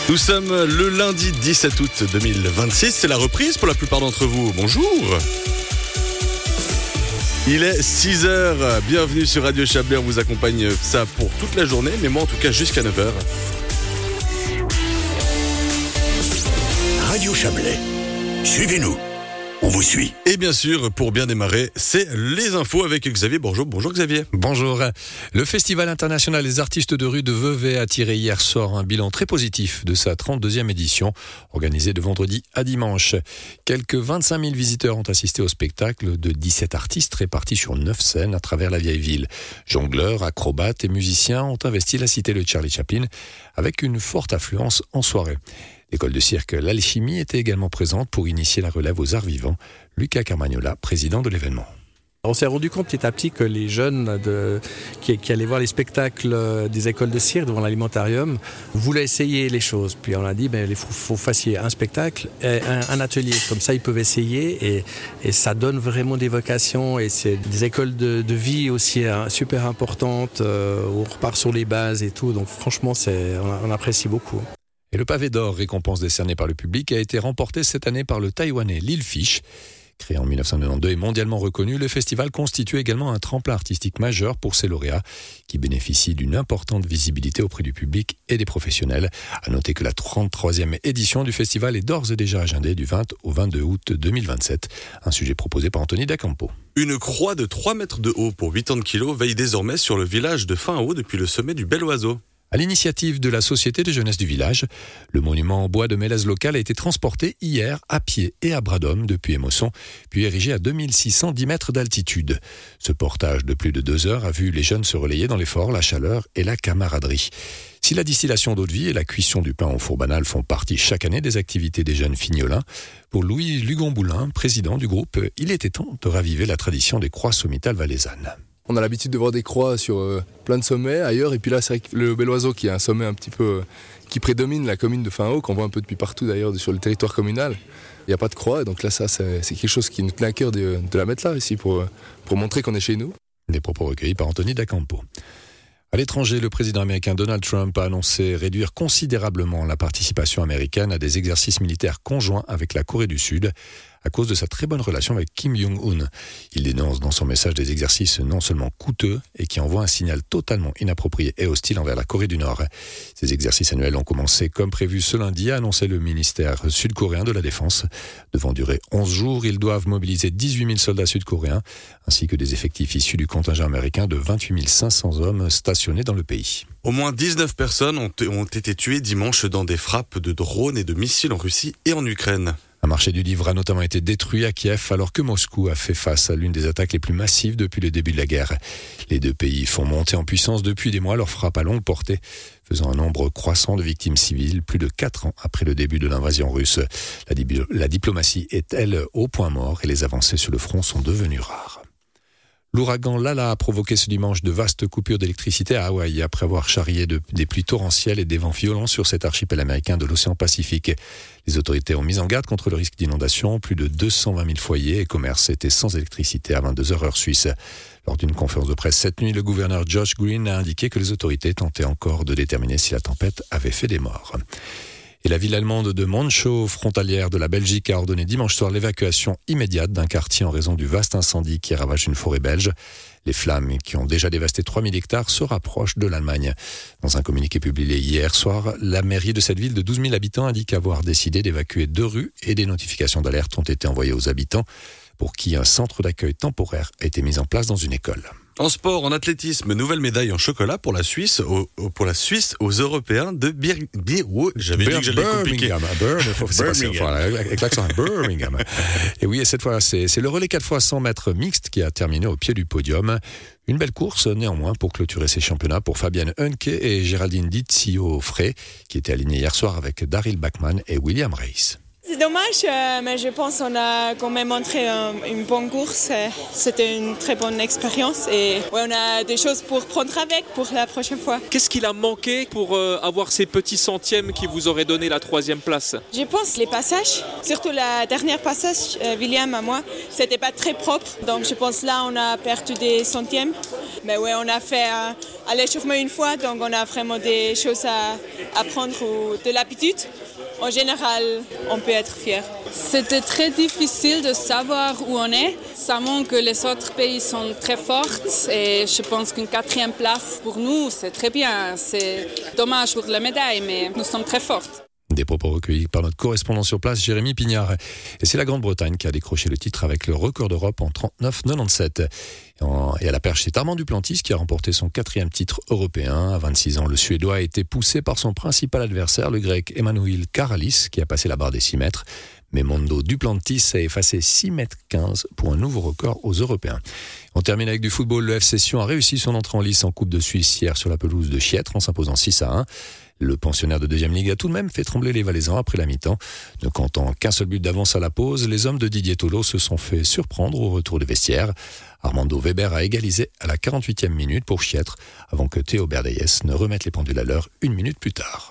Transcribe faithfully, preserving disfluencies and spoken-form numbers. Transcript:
Nous sommes le lundi dix-sept août deux mille vingt-six, c'est la reprise pour la plupart d'entre vous. Bonjour. Il est six heures, bienvenue sur Radio Chablais, on vous accompagne ça pour toute la journée, mais moi en tout cas jusqu'à neuf heures. Radio Chablais, suivez-nous, on vous suit. Et bien sûr, pour bien démarrer, c'est les infos avec Xavier Bourgeot. Bonjour Xavier. Bonjour. Le Festival international des artistes de rue de Vevey a tiré hier soir un bilan très positif de sa trente-deuxième édition, organisée de vendredi à dimanche. Quelques vingt-cinq mille visiteurs ont assisté au spectacle de dix-sept artistes répartis sur neuf scènes à travers la vieille ville. Jongleurs, acrobates et musiciens ont investi la cité de Charlie Chaplin avec une forte affluence en soirée. L'école de cirque L'Alchimie était également présente pour initier la relève aux arts vivants. Lucas Carmagnola, président de l'événement. On s'est rendu compte petit à petit que les jeunes de, qui, qui allaient voir les spectacles des écoles de cirque devant l'alimentarium voulaient essayer les choses. Puis on a dit, ben, il faut, faut fassiez un spectacle et un, un atelier. Comme ça, ils peuvent essayer et, et ça donne vraiment des vocations. Et c'est des écoles de, de vie aussi hein, super importantes. Euh, où on repart sur les bases et tout. Donc franchement, c'est, on, on apprécie beaucoup. Et le pavé d'or, récompense décernée par le public, a été remporté cette année par le Taïwanais Lil Fish. Créé en dix-neuf cent quatre-vingt-douze et mondialement reconnu, le festival constitue également un tremplin artistique majeur pour ses lauréats, qui bénéficient d'une importante visibilité auprès du public et des professionnels. À noter que la trente-troisième édition du festival est d'ores et déjà agendée du vingt au vingt-deux août deux mille vingt-sept, un sujet proposé par Anthony Dacampo. Une croix de trois mètres de haut pour quatre-vingts kilos veille désormais sur le village de Fin-Haut depuis le sommet du Bel Oiseau. À l'initiative de la Société de jeunesse du village, le monument en bois de mélèze local a été transporté hier à pied et à bras d'homme depuis Émosson, puis érigé à deux mille six cent dix mètres d'altitude. Ce portage de plus de deux heures a vu les jeunes se relayer dans l'effort, la chaleur et la camaraderie. Si la distillation d'eau de vie et la cuisson du pain au four banal font partie chaque année des activités des jeunes fignolins, pour Louis Lugon-Boulin, président du groupe, il était temps de raviver la tradition des croix sommitales valaisannes. On a l'habitude de voir des croix sur euh, plein de sommets ailleurs, et puis là c'est vrai que le Bel Oiseau qui est un sommet un petit peu euh, qui prédomine la commune de Fin-Haut, qu'on voit un peu depuis partout d'ailleurs sur le territoire communal. Il n'y a pas de croix, donc là ça c'est, c'est quelque chose qui nous tenait à cœur de, de la mettre là ici pour, pour montrer qu'on est chez nous. Des propos recueillis par Anthony Dacampo. À l'étranger, le président américain Donald Trump a annoncé réduire considérablement la participation américaine à des exercices militaires conjoints avec la Corée du Sud à cause de sa très bonne relation avec Kim Jong-un. Il dénonce dans son message des exercices non seulement coûteux et qui envoient un signal totalement inapproprié et hostile envers la Corée du Nord. Ces exercices annuels ont commencé comme prévu ce lundi, a annoncé le ministère sud-coréen de la Défense. Devant durer onze jours, ils doivent mobiliser dix-huit mille soldats sud-coréens ainsi que des effectifs issus du contingent américain de vingt-huit mille cinq cents hommes stationnés dans le pays. Au moins dix-neuf personnes ont, ont été tuées dimanche dans des frappes de drones et de missiles en Russie et en Ukraine. Un marché du livre a notamment été détruit à Kiev alors que Moscou a fait face à l'une des attaques les plus massives depuis le début de la guerre. Les deux pays font monter en puissance depuis des mois leurs frappes à longue portée, faisant un nombre croissant de victimes civiles plus de quatre ans après le début de l'invasion russe. La, di- la diplomatie est, elle, au point mort et les avancées sur le front sont devenues rares. L'ouragan Lala a provoqué ce dimanche de vastes coupures d'électricité à Hawaï après avoir charrié de, des pluies torrentielles et des vents violents sur cet archipel américain de l'océan Pacifique. Les autorités ont mis en garde contre le risque d'inondation. Plus de deux cent vingt mille foyers et commerces étaient sans électricité à vingt-deux heures heure suisse. Lors d'une conférence de presse cette nuit, le gouverneur Josh Green a indiqué que les autorités tentaient encore de déterminer si la tempête avait fait des morts. Et la ville allemande de Monschau, frontalière de la Belgique, a ordonné dimanche soir l'évacuation immédiate d'un quartier en raison du vaste incendie qui ravage une forêt belge. Les flammes, qui ont déjà dévasté trois mille hectares, se rapprochent de l'Allemagne. Dans un communiqué publié hier soir, la mairie de cette ville de douze mille habitants indique avoir décidé d'évacuer deux rues et des notifications d'alerte ont été envoyées aux habitants pour qui un centre d'accueil temporaire a été mis en place dans une école. En sport, en athlétisme, nouvelle médaille en chocolat pour la Suisse, au, au, pour la Suisse aux Européens de Bir... Bir... Oh, j'avais Bir... dit que j'allais compliquer. Birmingham, avec l'accent Birmingham. Et oui, et cette fois, c'est, c'est le relais quatre fois cent mètres mixte qui a terminé au pied du podium. Une belle course, néanmoins, pour clôturer ces championnats pour Fabienne Hunke et Géraldine Dizio-Frey, qui étaient alignées hier soir avec Daryl Bachmann et William Reis. C'est dommage, euh, mais je pense qu'on a quand même montré un, une bonne course. C'était une très bonne expérience et ouais, on a des choses pour prendre avec pour la prochaine fois. Qu'est-ce qu'il a manqué pour euh, avoir ces petits centièmes qui vous auraient donné la troisième place? Je pense les passages, surtout la dernière passage, euh, William à moi, c'était pas très propre. Donc je pense là on a perdu des centièmes. Mais ouais, on a fait euh, à l'échauffement une fois, donc on a vraiment des choses à apprendre ou de l'habitude. En général, on peut être fier. C'était très difficile de savoir où on est. Savons que les autres pays sont très forts et je pense qu'une quatrième place pour nous, c'est très bien. C'est dommage pour la médaille, mais nous sommes très fortes. Des propos recueillis par notre correspondant sur place, Jérémy Pignard. Et c'est la Grande-Bretagne qui a décroché le titre avec le record d'Europe en trente-neuf quatre-vingt-dix-sept. Et à la perche, c'est Armand Duplantis qui a remporté son quatrième titre européen. À vingt-six ans, le Suédois a été poussé par son principal adversaire, le Grec Emanuel Karalis, qui a passé la barre des six mètres. Mais Mondo Duplantis a effacé six mètres quinze pour un nouveau record aux Européens. On termine avec du football. Le F C Sion a réussi son entrée en lice en Coupe de Suisse hier sur la pelouse de Chiètre en s'imposant six à un. Le pensionnaire de deuxième ligue a tout de même fait trembler les Valaisans après la mi-temps. Ne comptant qu'un seul but d'avance à la pause, les hommes de Didier Tolo se sont fait surprendre au retour des vestiaires. Armando Weber a égalisé à la quarante-huitième minute pour Chiètre, avant que Théo Berdayès ne remette les pendules à l'heure une minute plus tard.